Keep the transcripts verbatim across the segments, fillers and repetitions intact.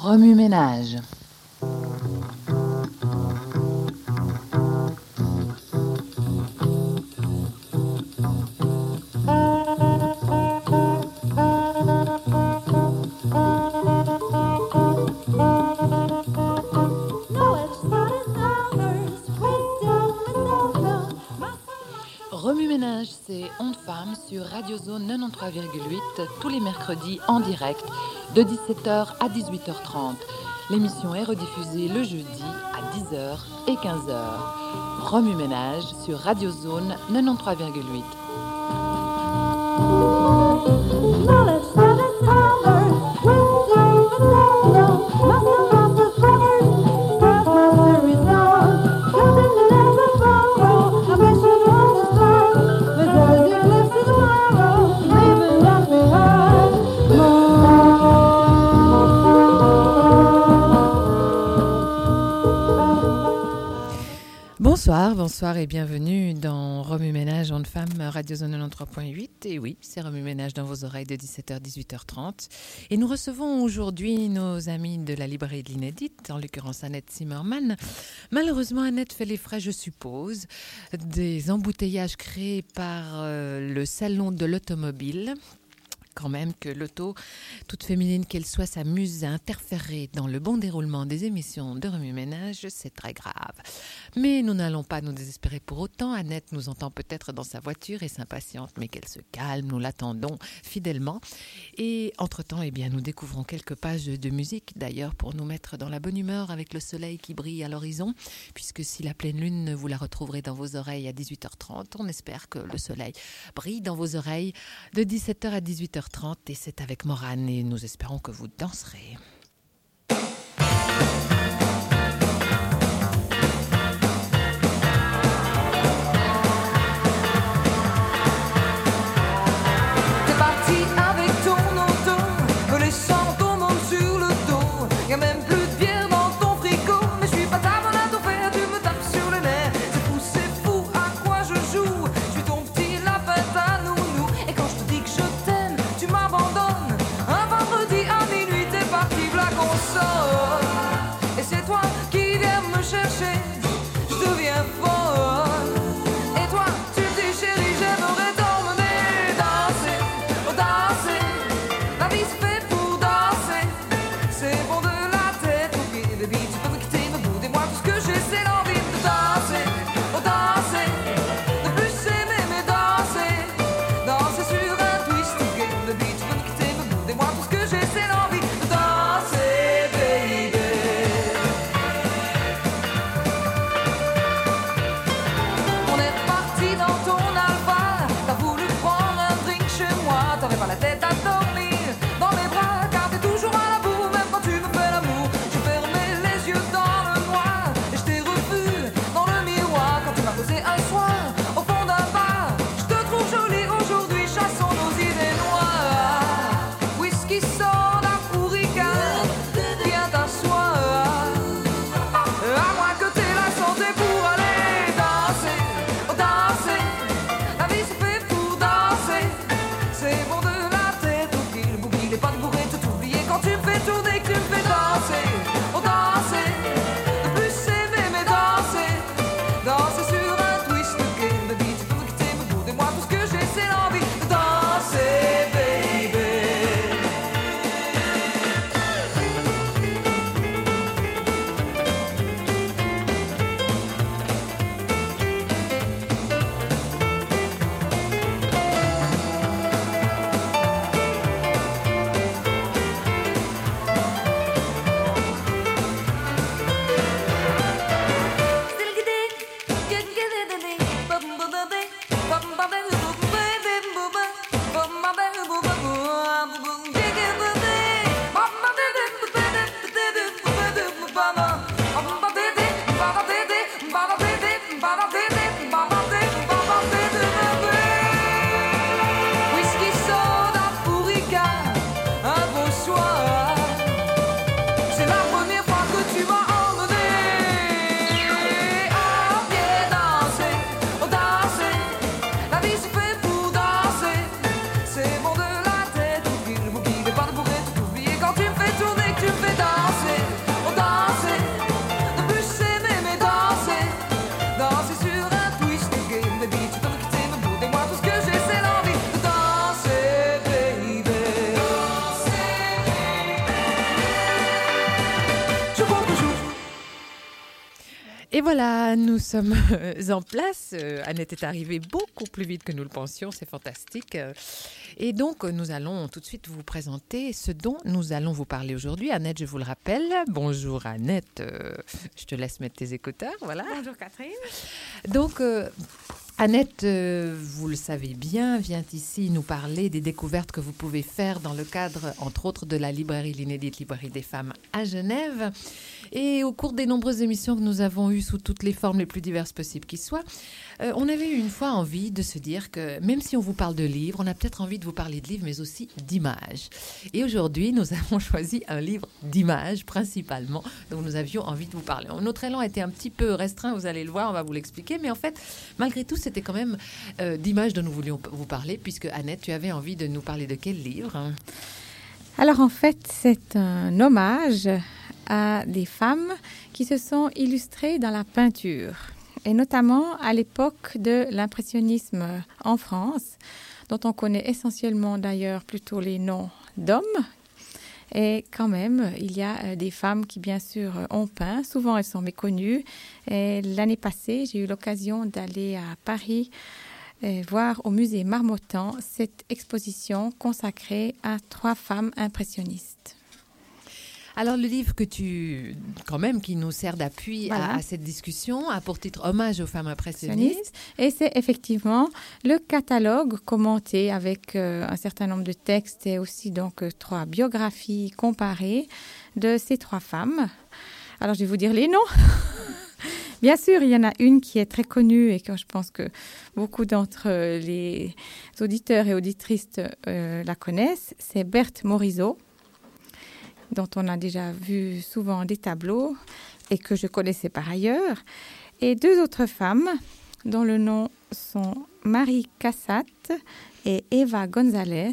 Remue-ménage. Remue-ménage, c'est Ondes Femmes sur Radio Zone quatre-vingt-treize virgule huit tous les mercredis en direct de dix-sept heures à dix-huit heures trente. L'émission est rediffusée le jeudi à dix heures et quinze heures. Remue-ménage sur Radio Zone quatre-vingt-treize virgule huit. Bonsoir, bonsoir et bienvenue dans Remue-ménage Ondes Femmes, Radio Zone quatre-vingt-treize virgule huit. Et oui, c'est Remue-ménage dans vos oreilles de dix-sept heures à dix-huit heures trente. Et nous recevons aujourd'hui nos amis de la librairie de l'Inédite, en l'occurrence Annette Zimmermann. Malheureusement, Annette fait les frais, je suppose, des embouteillages créés par euh, le salon de l'automobile. Quand même que l'auto, toute féminine qu'elle soit, s'amuse à interférer dans le bon déroulement des émissions de Remue-ménage, c'est très grave. Mais nous n'allons pas nous désespérer pour autant. Annette nous entend peut-être dans sa voiture et s'impatiente, mais qu'elle se calme, nous l'attendons fidèlement. Et entre-temps, eh bien, nous découvrons quelques pages de musique, d'ailleurs, pour nous mettre dans la bonne humeur avec le soleil qui brille à l'horizon, puisque si la pleine lune, vous la retrouverez dans vos oreilles à dix-huit heures trente, on espère que le soleil brille dans vos oreilles de dix-sept heures à dix-huit heures trente et c'est avec Morane et nous espérons que vous danserez. T'es parti avec ton auto, me laissant ton monde sur le dos. Y'a même plus de bière dans ton frigo, mais je suis pas ta bonne à ton faire, tu me tapes sur le nez. C'est fou, c'est fou à quoi je joue. Je suis ton petit lapin à nounou, et quand je te dis que je t'aime, tu m'abandonnes. Un vendredi à minuit, t'es parti, v'là qu'on sort. Et c'est toi qui viens me chercher, je deviens folle. Et toi, tu me dis chérie, j'aimerais t'emmener danser, oh danser. La vie se fait pour danser, c'est bon de la tête aux pieds. Baby, tu peux me quitter, me bouder, moi tout ce que j'ai, c'est l'envie de danser, oh danser. De plus aimer, mais danser, danser sur un twist game. Baby, tu peux me quitter, me bouder, moi tout ce que j'ai, c'est l'envie de danser, baby. On est reparti dans ton Alfa, t'as voulu prendre un drink chez moi, t'avais pas la tête à dormir dans mes bras, car t'es toujours à la bourre, même quand tu me fais l'amour. Je fermais les yeux dans le noir, et je t'ai revu dans le miroir, quand tu m'as posé un soir, au fond d'un bar. Je te trouve jolie aujourd'hui, chassons nos idées noires. Whisky, soda, pourrica, viens t'asseoir. À moins que t'aies la santé pour aller danser, oh danser. La vie se fait pour danser, c'est bon de la tête aux pieds. Le bouclier n'est pas de bourrer, tout oublier quand tu me fais tourner, que tu me fais danser, oh danser. De plus aimer, mais danser, danser sur un twist game. Baby, tu peux me quitter, me bouder, moi tout ce que j'ai, c'est l'envie de danser, baby. Whisky, soda, pourrica, un bon soir. C'est la première fois que tu m'as emmené à pied danser, oh danser. La vie se fait pour danser, c'est bon de Et voilà, nous sommes en place. Annette est arrivée beaucoup plus vite que nous le pensions, c'est fantastique. Et donc, nous allons tout de suite vous présenter ce dont nous allons vous parler aujourd'hui. Annette, je vous le rappelle. Bonjour Annette, je te laisse mettre tes écouteurs. Voilà. Bonjour Catherine. Donc, euh, Annette, euh, vous le savez bien, vient ici nous parler des découvertes que vous pouvez faire dans le cadre, entre autres, de la librairie, l'inédite librairie des femmes à Genève. Et au cours des nombreuses émissions que nous avons eues sous toutes les formes les plus diverses possibles qui soient, euh, on avait eu une fois envie de se dire que même si on vous parle de livres, on a peut-être envie de vous parler de livres, mais aussi d'images. Et aujourd'hui, nous avons choisi un livre d'images, principalement, dont nous avions envie de vous parler. Notre élan était un petit peu restreint, vous allez le voir, on va vous l'expliquer, mais en fait, malgré tout, c'était quand même euh, d'images dont nous voulions vous parler, puisque Annette, tu avais envie de nous parler de quel livre, hein? Alors en fait, c'est un hommage à des femmes qui se sont illustrées dans la peinture, et notamment à l'époque de l'impressionnisme en France, dont on connaît essentiellement d'ailleurs plutôt les noms d'hommes. Et quand même, il y a des femmes qui, bien sûr, ont peint. Souvent, elles sont méconnues. Et l'année passée, j'ai eu l'occasion d'aller à Paris et voir au musée Marmottan cette exposition consacrée à trois femmes impressionnistes. Alors, le livre que tu, quand même, qui nous sert d'appui voilà. à, à cette discussion, a pour titre « Hommage aux femmes impressionnistes ». Et c'est effectivement le catalogue commenté avec euh, un certain nombre de textes et aussi donc euh, trois biographies comparées de ces trois femmes. Alors, je vais vous dire les noms. Bien sûr, il y en a une qui est très connue et que je pense que beaucoup d'entre les auditeurs et auditrices euh, la connaissent. C'est Berthe Morisot, dont on a déjà vu souvent des tableaux et que je connaissais par ailleurs. Et deux autres femmes, dont le nom sont Marie Cassatt et Eva González,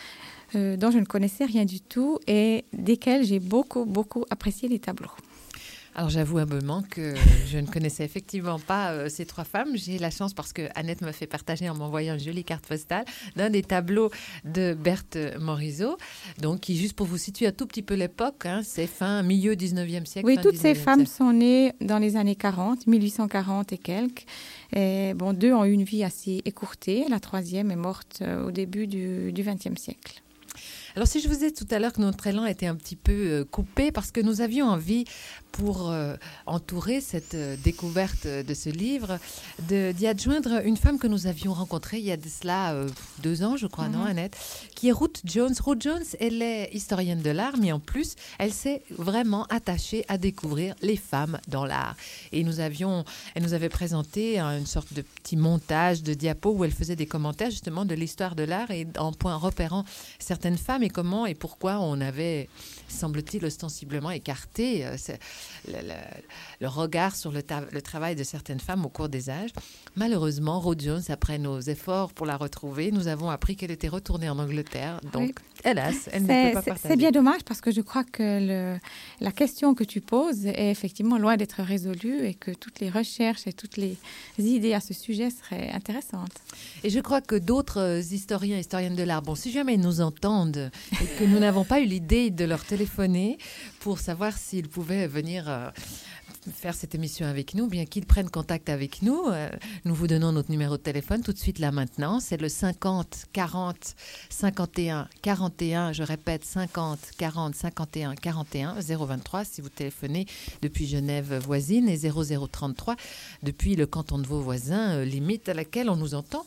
euh, dont je ne connaissais rien du tout et desquelles j'ai beaucoup, beaucoup apprécié les tableaux. Alors, j'avoue humblement que je ne connaissais effectivement pas euh, ces trois femmes. J'ai la chance, parce que Annette m'a fait partager en m'envoyant une jolie carte postale d'un des tableaux de Berthe Morisot, donc qui, juste pour vous situer un tout petit peu l'époque, hein, c'est fin, milieu dix-neuvième siècle. Oui, toutes ces femmes siècle. sont nées dans les années quarante, mille huit cent quarante et quelques. Et, bon, deux ont eu une vie assez écourtée. La troisième est morte euh, au début du, du vingtième siècle. Alors, si je vous disais tout à l'heure que notre élan était un petit peu euh, coupé, parce que nous avions envie, pour euh, entourer cette euh, découverte de ce livre, de, d'y adjoindre une femme que nous avions rencontrée il y a de cela euh, deux ans, je crois, mm-hmm. non, Annette, qui est Ruth Jones. Ruth Jones, elle est historienne de l'art, mais en plus, elle s'est vraiment attachée à découvrir les femmes dans l'art. Et nous avions, elle nous avait présenté une sorte de petit montage de diapos où elle faisait des commentaires justement de l'histoire de l'art et en point repérant certaines femmes et comment et pourquoi on avait, semble-t-il, ostensiblement écarté euh, le, le, le regard sur le, ta- le travail de certaines femmes au cours des âges. Malheureusement, Ruth Jones, après nos efforts pour la retrouver, nous avons appris qu'elle était retournée en Angleterre. Donc, oui. hélas, elle c'est, ne peut pas c'est, partager. C'est bien dommage parce que je crois que le, la question que tu poses est effectivement loin d'être résolue et que toutes les recherches et toutes les idées à ce sujet seraient intéressantes. Et je crois que d'autres historiens et historiennes de l'art, bon, si jamais ils nous entendent et que nous n'avons pas eu l'idée de leur téléphoner pour savoir s'ils pouvaient venir euh, faire cette émission avec nous, bien qu'ils prennent contact avec nous. Euh, nous vous donnons notre numéro de téléphone tout de suite là maintenant. C'est le cinquante quarante cinquante et un quarante et un. Je répète, cinquante quarante cinquante et un quarante et un, zéro vingt-trois si vous téléphonez depuis Genève voisine et zéro zéro trente-trois depuis le canton de Vaud voisin, euh, limite à laquelle on nous entend.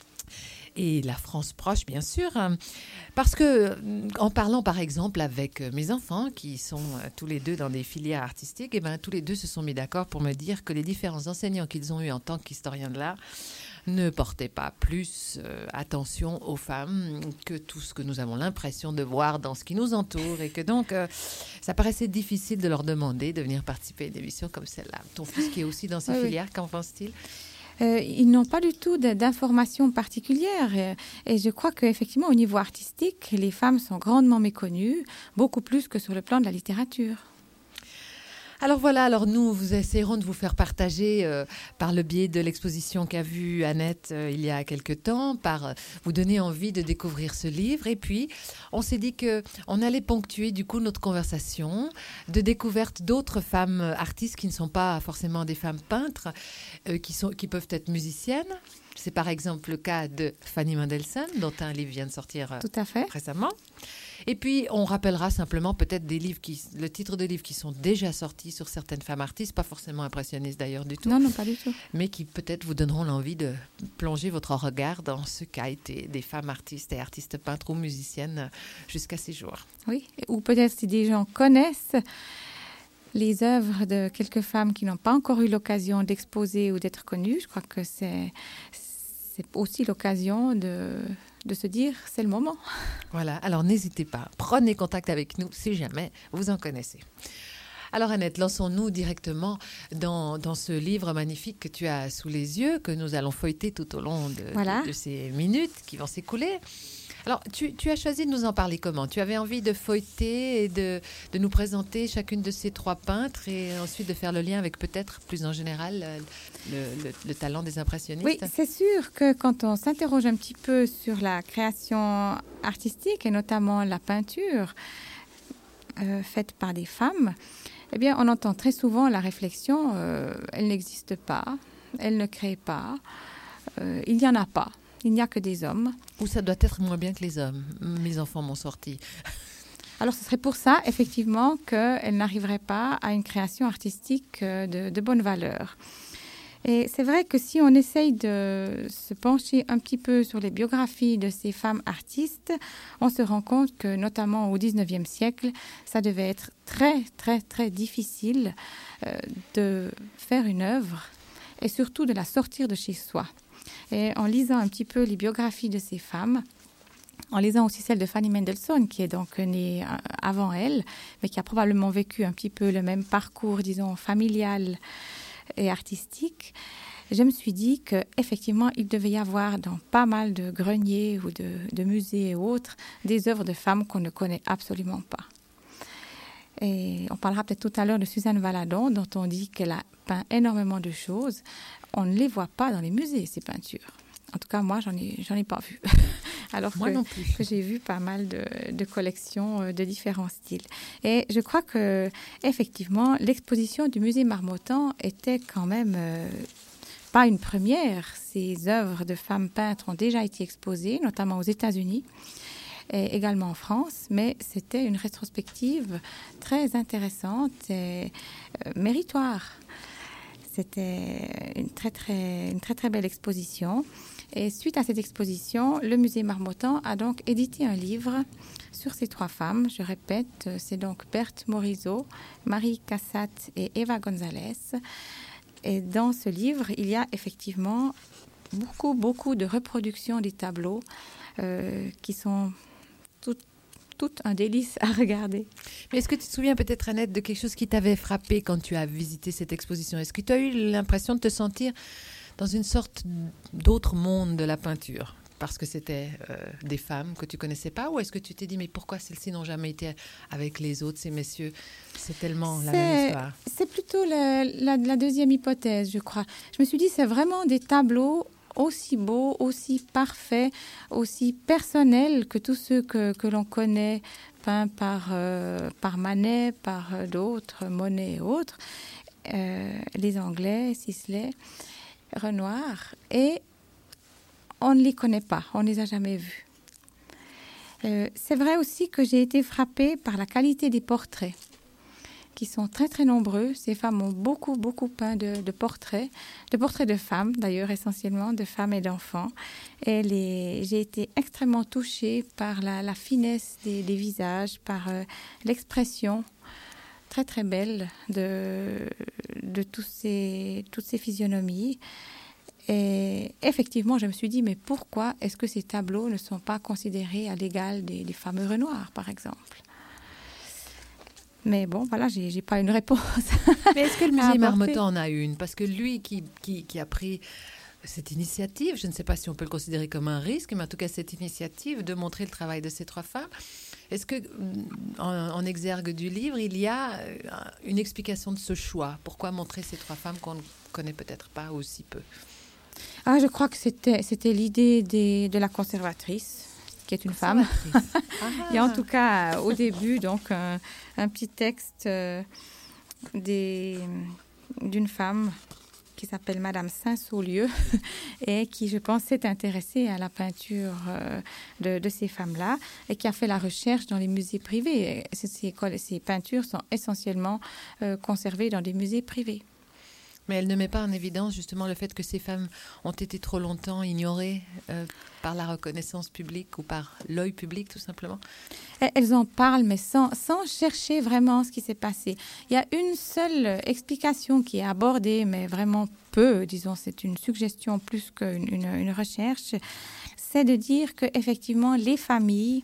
Et la France proche, bien sûr, parce que en parlant par exemple avec mes enfants qui sont tous les deux dans des filières artistiques, et ben, tous les deux se sont mis d'accord pour me dire que les différents enseignants qu'ils ont eus en tant qu'historiens de l'art ne portaient pas plus euh, attention aux femmes que tout ce que nous avons l'impression de voir dans ce qui nous entoure, et que donc euh, ça paraissait difficile de leur demander de venir participer à une émission comme celle-là. Ton fils qui est aussi dans ces oui, filières, oui. Qu'en pense-t-il ? Euh, ils n'ont pas du tout de, d'informations particulières et, et je crois qu'effectivement au niveau artistique, les femmes sont grandement méconnues, beaucoup plus que sur le plan de la littérature. Alors voilà, alors nous, vous essayerons de vous faire partager euh, par le biais de l'exposition qu'a vue Annette euh, il y a quelque temps, par euh, vous donner envie de découvrir ce livre. Et puis, on s'est dit qu'on allait ponctuer du coup notre conversation de découverte d'autres femmes artistes qui ne sont pas forcément des femmes peintres, euh, qui, sont, qui peuvent être musiciennes. C'est par exemple le cas de Fanny Mendelssohn, dont un livre vient de sortir euh, Tout à fait. récemment. Et puis, on rappellera simplement peut-être des livres qui, le titre de livres qui sont déjà sortis sur certaines femmes artistes, pas forcément impressionnistes d'ailleurs du tout. Non, non, pas du tout. Mais qui peut-être vous donneront l'envie de plonger votre regard dans ce qu'a été des femmes artistes et artistes peintres ou musiciennes jusqu'à ces jours. Oui, ou peut-être si des gens connaissent les œuvres de quelques femmes qui n'ont pas encore eu l'occasion d'exposer ou d'être connues, je crois que c'est, c'est aussi l'occasion de... de se dire, c'est le moment. Voilà, alors n'hésitez pas, prenez contact avec nous si jamais vous en connaissez. Alors Annette, lançons-nous directement dans, dans ce livre magnifique que tu as sous les yeux, que nous allons feuilleter tout au long de, voilà. de, de ces minutes qui vont s'écouler. Alors, tu, tu as choisi de nous en parler comment ? Tu avais envie de feuilleter et de, de nous présenter chacune de ces trois peintres et ensuite de faire le lien avec peut-être plus en général le, le, le talent des impressionnistes ? Oui, c'est sûr que quand on s'interroge un petit peu sur la création artistique et notamment la peinture euh, faite par des femmes, eh bien, on entend très souvent la réflexion euh, « elle n'existe pas, elle ne crée pas, euh, il n'y en a pas ». Il n'y a que des hommes. Ou ça doit être moins bien que les hommes. Mes enfants m'ont sorti. Alors, ce serait pour ça, effectivement, qu'elle n'arriverait pas à une création artistique de, de bonne valeur. Et c'est vrai que si on essaye de se pencher un petit peu sur les biographies de ces femmes artistes, on se rend compte que, notamment au dix-neuvième siècle, ça devait être très, très, très difficile euh, de faire une œuvre et surtout de la sortir de chez soi. Et en lisant un petit peu les biographies de ces femmes, en lisant aussi celle de Fanny Mendelssohn, qui est donc née avant elle, mais qui a probablement vécu un petit peu le même parcours, disons, familial et artistique, je me suis dit qu'effectivement, il devait y avoir dans pas mal de greniers ou de, de musées et autres, des œuvres de femmes qu'on ne connaît absolument pas. Et on parlera peut-être tout à l'heure de Suzanne Valadon, dont on dit qu'elle a peint énormément de choses. On ne les voit pas dans les musées, ces peintures. En tout cas, moi, j'en ai, j'en ai pas vu. Alors moi que, non plus. que j'ai vu pas mal de, de collections de différents styles. Et je crois que, effectivement, l'exposition du musée Marmottan était quand même euh, pas une première. Ces œuvres de femmes peintres ont déjà été exposées, notamment aux États-Unis et également en France, mais c'était une rétrospective très intéressante et euh, méritoire. C'était une très, très, une très, très belle exposition. Et suite à cette exposition, le musée Marmottan a donc édité un livre sur ces trois femmes. Je répète, c'est donc Berthe Morisot, Marie Cassatt et Eva González. Et dans ce livre, il y a effectivement beaucoup, beaucoup de reproductions des tableaux euh, qui sont toutes tout un délice à regarder. Mais est-ce que tu te souviens peut-être, Annette, de quelque chose qui t'avait frappé quand tu as visité cette exposition ? Est-ce que tu as eu l'impression de te sentir dans une sorte d'autre monde de la peinture ? Parce que c'était euh, des femmes que tu ne connaissais pas ? Ou est-ce que tu t'es dit, mais pourquoi celles-ci n'ont jamais été avec les autres, ces messieurs ? C'est tellement la même histoire. C'est plutôt la, la, la deuxième hypothèse, je crois. Je me suis dit, c'est vraiment des tableaux aussi beau, aussi parfait, aussi personnel que tous ceux que, que l'on connaît, peints par, euh, par Manet, par euh, d'autres, Monet et autres, euh, les Anglais, Sisley, Renoir, et on ne les connaît pas, on ne les a jamais vus. Euh, c'est vrai aussi que j'ai été frappée par la qualité des portraits, qui sont très, très nombreux. Ces femmes ont beaucoup, beaucoup peint de, de portraits, de portraits de femmes, d'ailleurs, essentiellement, de femmes et d'enfants. Et les, j'ai été extrêmement touchée par la, la finesse des, des visages, par euh, l'expression très, très belle de, de tous ces, toutes ces physionomies. Et effectivement, je me suis dit, mais pourquoi est-ce que ces tableaux ne sont pas considérés à l'égal des, des fameux Renoir, par exemple ? Mais bon, voilà, j'ai, j'ai pas une réponse. Mais est-ce que le musée Marmottan en a une ? Parce que lui qui, qui, qui a pris cette initiative, je ne sais pas si on peut le considérer comme un risque, mais en tout cas cette initiative de montrer le travail de ces trois femmes, est-ce que en, en exergue du livre, il y a une explication de ce choix? Pourquoi montrer ces trois femmes qu'on ne connaît peut-être pas aussi peu? Ah, je crois que c'était, c'était l'idée des, de la conservatrice, qui est une femme. Ah. Et en tout cas, au début, donc, un, un petit texte euh, des, d'une femme qui s'appelle Madame Saint-Saulieu et qui, je pense, s'est intéressée à la peinture euh, de, de ces femmes-là et qui a fait la recherche dans les musées privés. Ces, ces, ces peintures sont essentiellement euh, conservées dans des musées privés. Mais elle ne met pas en évidence justement le fait que ces femmes ont été trop longtemps ignorées euh, par la reconnaissance publique ou par l'œil public tout simplement. Elles en parlent mais sans, sans chercher vraiment ce qui s'est passé. Il y a une seule explication qui est abordée mais vraiment peu, disons c'est une suggestion plus qu'une une, une recherche, c'est de dire qu'effectivement les familles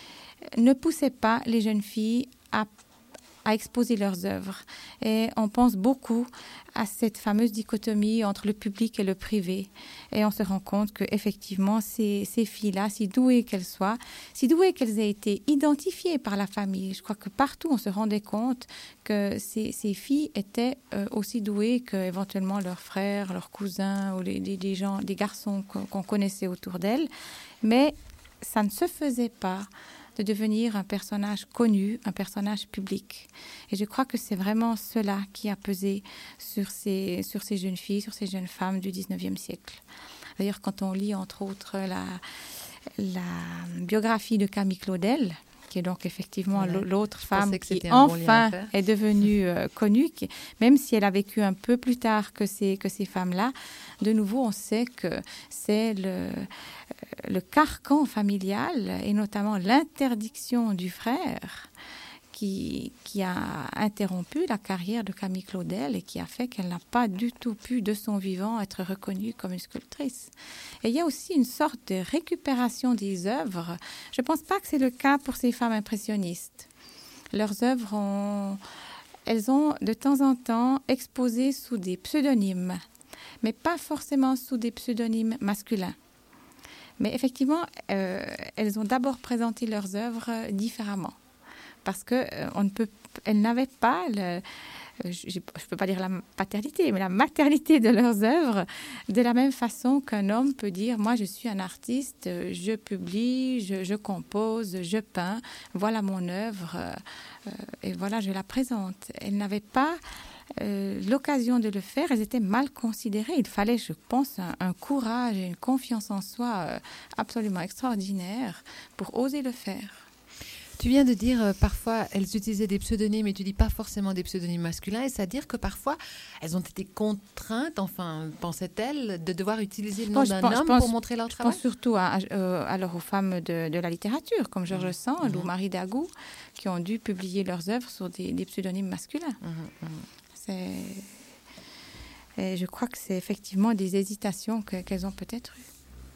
ne poussaient pas les jeunes filles à à exposer leurs œuvres. Et on pense beaucoup à cette fameuse dichotomie entre le public et le privé. Et on se rend compte qu'effectivement, ces, ces filles-là, si douées qu'elles soient, si douées qu'elles aient été identifiées par la famille, je crois que partout on se rendait compte que ces, ces filles étaient euh, aussi douées qu'éventuellement leurs frères, leurs cousins ou les, des, des gens, des garçons qu'on, qu'on connaissait autour d'elles. Mais ça ne se faisait pas de devenir un personnage connu, un personnage public. Et je crois que c'est vraiment cela qui a pesé sur ces, sur ces jeunes filles, sur ces jeunes femmes du dix-neuvième siècle. D'ailleurs, quand on lit, entre autres, la, la biographie de Camille Claudel, qui est donc effectivement ouais, l'autre femme qui enfin bon est devenue euh, connue, qui, même si elle a vécu un peu plus tard que ces, que ces femmes-là, de nouveau, on sait que c'est le, le carcan familial et notamment l'interdiction du frère qui, qui a interrompu la carrière de Camille Claudel et qui a fait qu'elle n'a pas du tout pu, de son vivant, être reconnue comme une sculptrice. Et il y a aussi une sorte de récupération des œuvres. Je ne pense pas que c'est le cas pour ces femmes impressionnistes. Leurs œuvres, ont, elles ont de temps en temps exposé sous des pseudonymes, mais pas forcément sous des pseudonymes masculins. Mais effectivement, euh, elles ont d'abord présenté leurs œuvres différemment. Parce que euh, on ne peut, elles n'avaient pas, le, je ne peux pas dire la paternité, mais la maternité de leurs œuvres, de la même façon qu'un homme peut dire, moi je suis un artiste, je publie, je, je compose, je peins, voilà mon œuvre, euh, et voilà, je la présente. Elles n'avaient pas euh, l'occasion de le faire, elles étaient mal considérées. Il fallait, je pense, un, un courage et une confiance en soi euh, absolument extraordinaire pour oser le faire. Tu viens de dire euh, parfois elles utilisaient des pseudonymes et tu dis pas forcément des pseudonymes masculins. Est-ce à dire que parfois elles ont été contraintes, enfin pensaient-elles, de devoir utiliser le nom bon, d'un pense, homme pense, pour montrer leur je travail? Je pense surtout à, à, alors aux femmes de, de la littérature comme George mmh. Sand mmh. ou Marie Dagout qui ont dû publier leurs œuvres sur des, des pseudonymes masculins. Mmh. Mmh. C'est... Et je crois que c'est effectivement des hésitations que, qu'elles ont peut-être eues.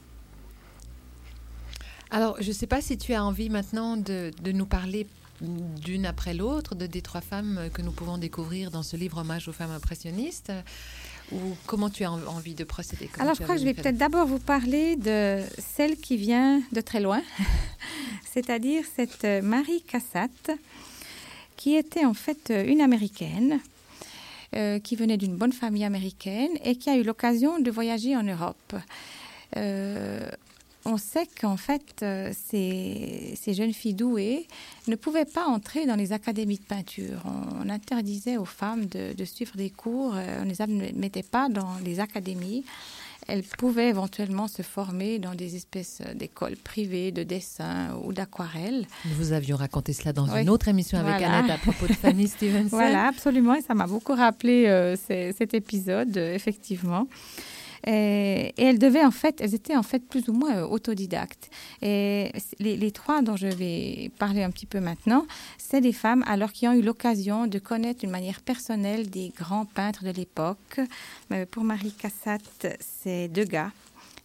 Alors, je ne sais pas si tu as envie maintenant de, de nous parler d'une après l'autre de, des trois femmes que nous pouvons découvrir dans ce livre Hommage aux femmes impressionnistes, ou comment tu as envie de procéder? Alors, je crois que je vais peut-être d'abord vous parler de celle qui vient de très loin, c'est-à-dire cette Marie Cassatt, qui était en fait une Américaine, euh, qui venait d'une bonne famille américaine et qui a eu l'occasion de voyager en Europe. Euh, On sait qu'en fait, euh, ces, ces jeunes filles douées ne pouvaient pas entrer dans les académies de peinture. On, on interdisait aux femmes de, de suivre des cours, euh, on ne les admettait pas dans les académies. Elles pouvaient éventuellement se former dans des espèces d'écoles privées de dessin ou d'aquarelle. Nous vous avions raconté cela dans oui. une autre émission avec voilà. Annette à propos de Fanny Stevenson. Voilà, absolument, et ça m'a beaucoup rappelé euh, c- cet épisode, euh, effectivement. Et, et elles devaient en fait, elles étaient en fait plus ou moins euh, autodidactes. Et les, les trois dont je vais parler un petit peu maintenant, c'est des femmes alors qui ont eu l'occasion de connaître d'une manière personnelle des grands peintres de l'époque. Euh, pour Marie Cassatt, c'est Degas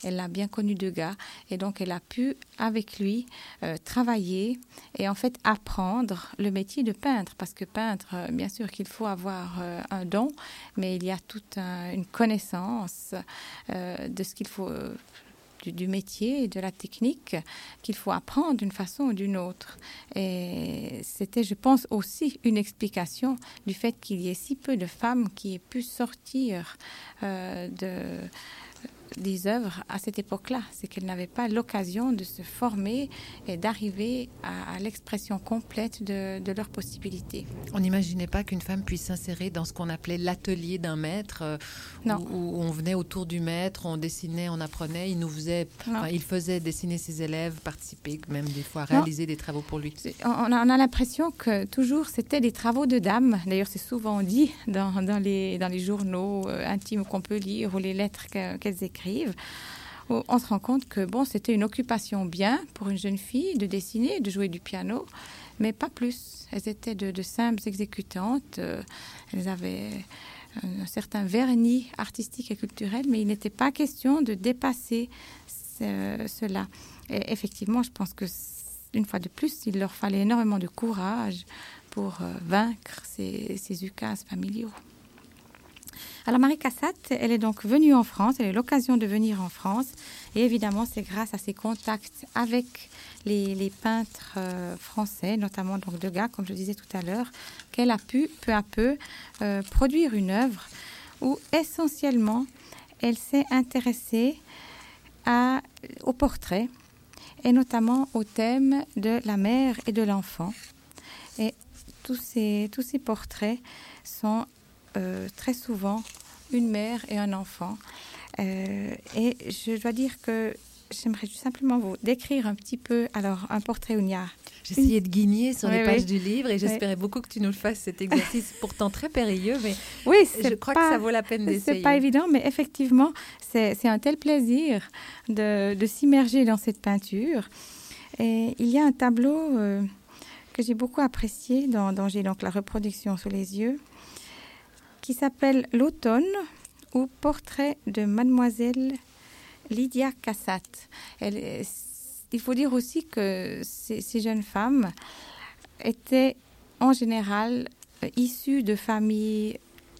Elle a bien connu Degas et donc elle a pu, avec lui, euh, travailler et en fait apprendre le métier de peintre. Parce que peintre, euh, bien sûr qu'il faut avoir euh, un don, mais il y a toute un, une connaissance euh, de ce qu'il faut... Euh, Du, du métier et de la technique qu'il faut apprendre d'une façon ou d'une autre. Et c'était, je pense, aussi une explication du fait qu'il y ait si peu de femmes qui aient pu sortir euh, de... des œuvres à cette époque-là. C'est qu'elles n'avaient pas l'occasion de se former et d'arriver à, à l'expression complète de, de leurs possibilités. On n'imaginait pas qu'une femme puisse s'insérer dans ce qu'on appelait l'atelier d'un maître, euh, Non. Où, où on venait autour du maître, on dessinait, on apprenait, il nous faisait, enfin, il faisait dessiner ses élèves, participer, même des fois réaliser non. des travaux pour lui. On a, on a l'impression que toujours c'était des travaux de dames. D'ailleurs, c'est souvent dit dans, dans, les, dans les journaux euh, intimes qu'on peut lire ou les lettres que, qu'elles écrivent. On se rend compte que bon, c'était une occupation bien pour une jeune fille de dessiner, de jouer du piano, mais pas plus. Elles étaient de, de simples exécutantes. Euh, elles avaient un, un certain vernis artistique et culturel, mais il n'était pas question de dépasser ce, cela. Et effectivement, je pense que une fois de plus, il leur fallait énormément de courage pour euh, vaincre ces, ces ukases familiaux. Alors Marie Cassatt, elle est donc venue en France, elle a eu l'occasion de venir en France et évidemment c'est grâce à ses contacts avec les, les peintres euh, français, notamment donc Degas, comme je disais tout à l'heure, qu'elle a pu peu à peu euh, produire une œuvre où essentiellement elle s'est intéressée à, au portrait et notamment au thème de la mère et de l'enfant. Et tous ces, tous ces portraits sont Euh, très souvent une mère et un enfant. Euh, et je dois dire que j'aimerais simplement vous décrire un petit peu alors un portrait où il y a... J'essayais de guigner sur oui, les pages oui. du livre et j'espérais oui. beaucoup que tu nous le fasses, cet exercice pourtant très périlleux, mais oui, je crois pas, que ça vaut la peine d'essayer. C'est pas évident, mais effectivement, c'est, c'est un tel plaisir de, de s'immerger dans cette peinture. Et il y a un tableau euh, que j'ai beaucoup apprécié, dont, dont j'ai donc la reproduction sous les yeux, qui s'appelle L'automne ou portrait de mademoiselle Lydia Cassatt. Elle, il faut dire aussi que ces, ces jeunes femmes étaient en général euh, issues de familles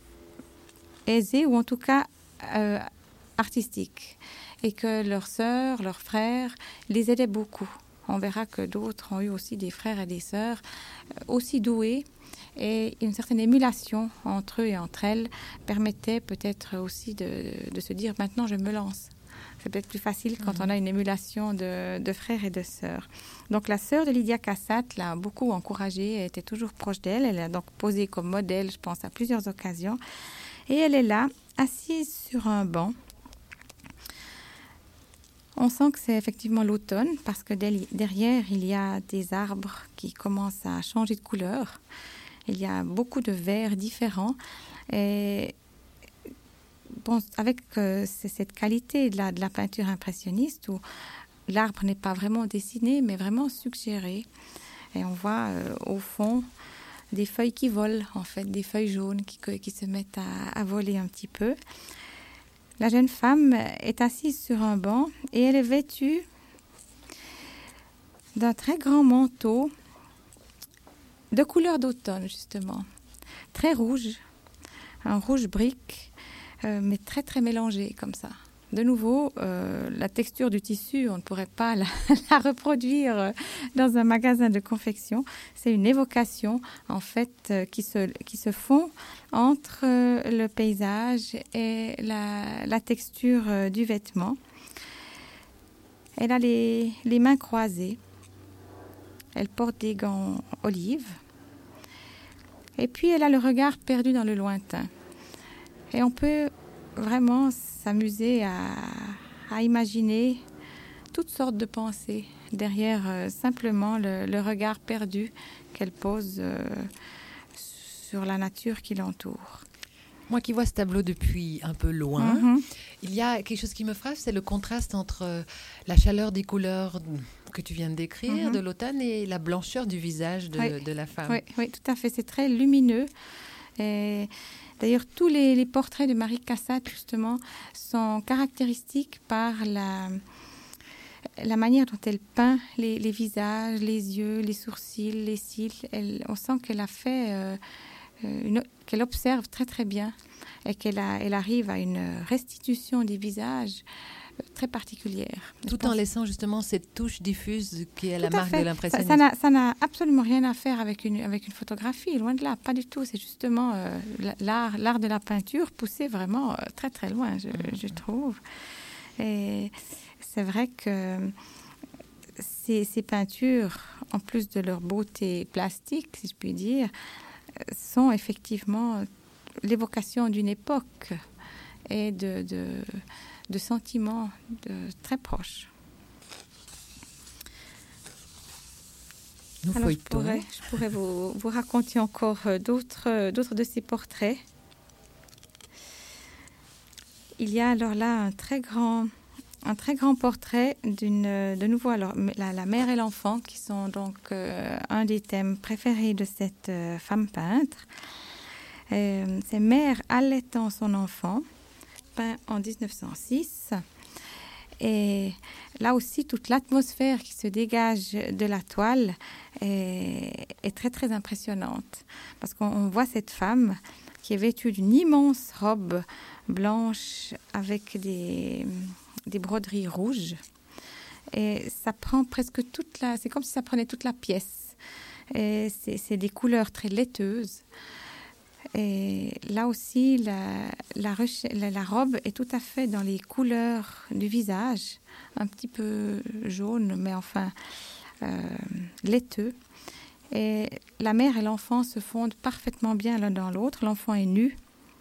aisées ou en tout cas euh, artistiques et que leurs sœurs, leurs frères les aidaient beaucoup. On verra que d'autres ont eu aussi des frères et des sœurs euh, aussi doués. Et une certaine émulation entre eux et entre elles permettait peut-être aussi de, de se dire maintenant je me lance. C'est peut-être plus facile quand mmh. on a une émulation de, de frères et de sœurs. Donc la sœur de Lydia Cassatt l'a beaucoup encouragée, elle était toujours proche d'elle. Elle a donc posé comme modèle, je pense, à plusieurs occasions. Et elle est là, assise sur un banc. On sent que c'est effectivement l'automne parce que derrière, il y a des arbres qui commencent à changer de couleur. Il y a beaucoup de verts différents et bon, avec euh, cette qualité de la, de la peinture impressionniste où l'arbre n'est pas vraiment dessiné mais vraiment suggéré et on voit euh, au fond des feuilles qui volent en fait, des feuilles jaunes qui, qui se mettent à, à voler un petit peu. La jeune femme est assise sur un banc et elle est vêtue d'un très grand manteau de couleur d'automne, justement. Très rouge, un rouge brique, euh, mais très, très mélangé, comme ça. De nouveau, euh, la texture du tissu, on ne pourrait pas la, la reproduire dans un magasin de confection. C'est une évocation, en fait, euh, qui, se, qui se fond entre euh, le paysage et la, la texture euh, du vêtement. Elle a les, les mains croisées. Elle porte des gants olives. Et puis, elle a le regard perdu dans le lointain. Et on peut vraiment s'amuser à, à imaginer toutes sortes de pensées derrière euh, simplement le, le regard perdu qu'elle pose euh, sur la nature qui l'entoure. Moi qui vois ce tableau depuis un peu loin, mm-hmm. il y a quelque chose qui me frappe, c'est le contraste entre la chaleur des couleurs que tu viens de décrire, mm-hmm. de l'automne, et la blancheur du visage de, oui. de la femme. Oui, oui, tout à fait. C'est très lumineux. Et d'ailleurs, tous les, les portraits de Marie Cassatt, justement, sont caractéristiques par la, la manière dont elle peint les, les visages, les yeux, les sourcils, les cils. Elle, on sent qu'elle a fait, euh, une, qu'elle observe très très bien et qu'elle a, elle arrive à une restitution des visages très particulière. Tout pense... en laissant justement cette touche diffuse qui est Tout la marque fait. de l'impressionnisme. Ça, ça, n'a, ça n'a absolument rien à faire avec une, avec une photographie, loin de là, pas du tout. C'est justement euh, l'art, l'art de la peinture poussé vraiment euh, très très loin, je, mmh. je trouve. Et c'est vrai que ces, ces peintures, en plus de leur beauté plastique, si je puis dire, sont effectivement l'évocation d'une époque et de... de de sentiments de, très proches. Nous Alors, je pourrais, je pourrais vous, vous raconter encore d'autres, d'autres de ces portraits. Il y a alors là un très grand, un très grand portrait d'une, de nouveau, alors, la, la mère et l'enfant, qui sont donc euh, un des thèmes préférés de cette euh, femme peintre. Euh, c'est mère allaitant son enfant, peint en dix-neuf cent six. Et là aussi, toute l'atmosphère qui se dégage de la toile est, est très, très impressionnante. Parce qu'on voit cette femme qui est vêtue d'une immense robe blanche avec des, des broderies rouges. Et ça prend presque toute la... C'est comme si ça prenait toute la pièce. Et c'est, c'est des couleurs très laiteuses. Et là aussi, la, la, la, la robe est tout à fait dans les couleurs du visage, un petit peu jaune, mais enfin euh, laiteux. Et la mère et l'enfant se fondent parfaitement bien l'un dans l'autre. L'enfant est nu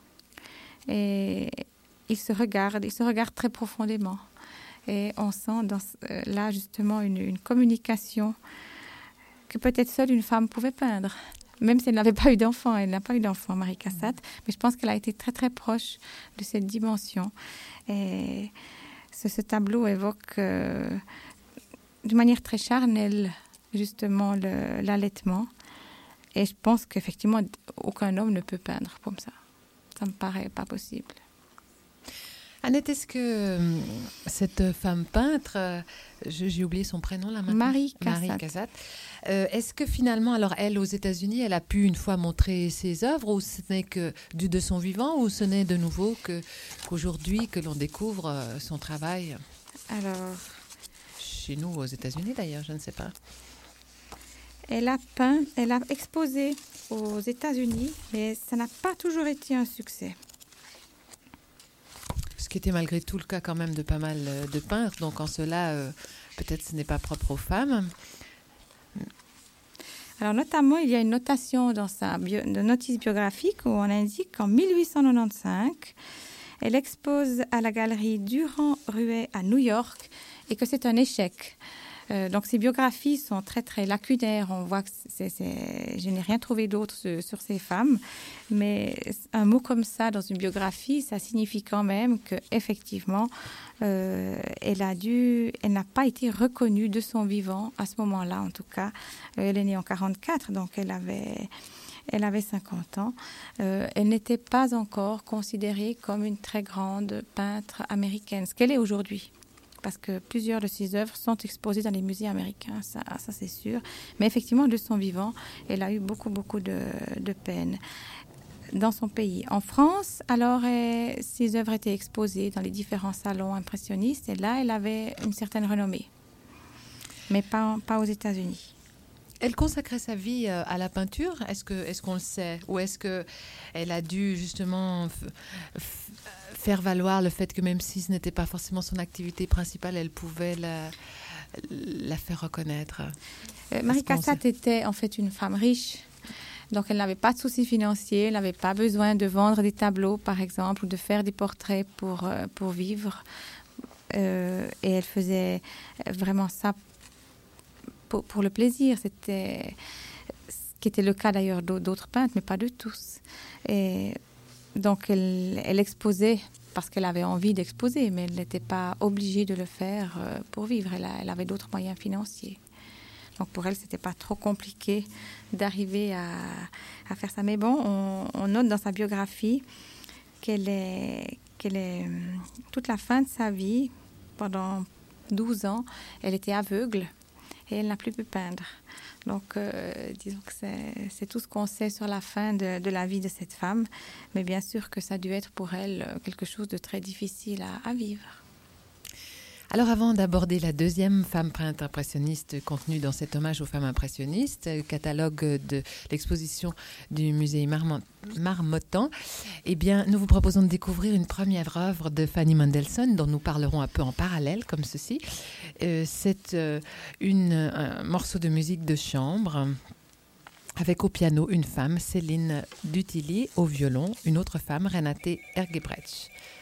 et ils se regardent, ils se regardent très profondément. Et on sent dans, euh, là justement une, une communication que peut-être seule une femme pouvait peindre. Même si elle n'avait pas eu d'enfant, elle n'a pas eu d'enfant, Marie Cassatt, mais je pense qu'elle a été très très proche de cette dimension. Et ce, ce tableau évoque euh, de manière très charnelle justement le, l'allaitement. Et je pense qu'effectivement, aucun homme ne peut peindre comme ça. Ça me paraît pas possible. Annette, est-ce que euh, cette femme peintre, euh, j'ai oublié son prénom là maintenant. Marie Cassatt. Marie Cassatt. Euh, est-ce que finalement, alors elle, aux États-Unis, elle a pu une fois montrer ses œuvres, ou ce n'est que du de son vivant, ou ce n'est de nouveau que, qu'aujourd'hui que l'on découvre euh, son travail? Alors, chez nous, aux États-Unis d'ailleurs, je ne sais pas. Elle a peint, elle a exposé aux États-Unis, mais ça n'a pas toujours été un succès. Ce qui était malgré tout le cas quand même de pas mal de peintres, donc en cela, euh, peut-être ce n'est pas propre aux femmes. Alors notamment, il y a une notation dans sa bio, de notice biographique où on indique qu'en mille huit cent quatre-vingt-quinze, elle expose à la galerie Durand-Ruet à New York et que c'est un échec. Euh, donc ces biographies sont très très lacunaires. On voit que c'est, c'est... je n'ai rien trouvé d'autre sur, sur ces femmes, mais un mot comme ça dans une biographie, ça signifie quand même que effectivement, euh, elle a dû, elle n'a pas été reconnue de son vivant à ce moment-là. En tout cas, elle est née en quarante-quatre, donc elle avait. Elle avait cinquante ans. Euh, elle n'était pas encore considérée comme une très grande peintre américaine, ce qu'elle est aujourd'hui. Parce que plusieurs de ses œuvres sont exposées dans les musées américains, ça, ça c'est sûr. Mais effectivement, de son vivant, elle a eu beaucoup, beaucoup de, de peine dans son pays. En France, alors, elle, ses œuvres étaient exposées dans les différents salons impressionnistes. Et là, elle avait une certaine renommée, mais pas, pas aux États-Unis. Elle consacrait sa vie à la peinture. Est-ce que, est-ce qu'on le sait? Ou est-ce qu'elle a dû justement f- f- faire valoir le fait que même si ce n'était pas forcément son activité principale, elle pouvait la, la faire reconnaître? euh, Marie Cassatt était en fait une femme riche. Donc, elle n'avait pas de soucis financiers. Elle n'avait pas besoin de vendre des tableaux, par exemple, ou de faire des portraits pour, pour vivre. Euh, et elle faisait vraiment ça Pour, pour le plaisir. C'était ce qui était le cas d'ailleurs d'autres peintres, mais pas de tous. Et donc, elle, elle exposait parce qu'elle avait envie d'exposer, mais elle n'était pas obligée de le faire pour vivre. Elle, a, elle avait d'autres moyens financiers. Donc pour elle, c'était pas trop compliqué d'arriver à, à faire ça. Mais bon, on, on note dans sa biographie qu'elle est, qu'elle est toute la fin de sa vie, pendant douze ans, elle était aveugle et elle n'a plus pu peindre. Donc, euh, disons que c'est, c'est tout ce qu'on sait sur la fin de, de la vie de cette femme. Mais bien sûr que ça a dû être pour elle quelque chose de très difficile à, à vivre. Alors avant d'aborder la deuxième femme peintre impressionniste contenue dans cet hommage aux femmes impressionnistes, catalogue de l'exposition du musée Marmot- Marmottan, eh bien, nous vous proposons de découvrir une première œuvre de Fanny Mendelssohn dont nous parlerons un peu en parallèle comme ceci. Euh, c'est euh, une, un morceau de musique de chambre avec au piano une femme, Céline Dutillé, au violon, une autre femme, Renate Ergebrecht.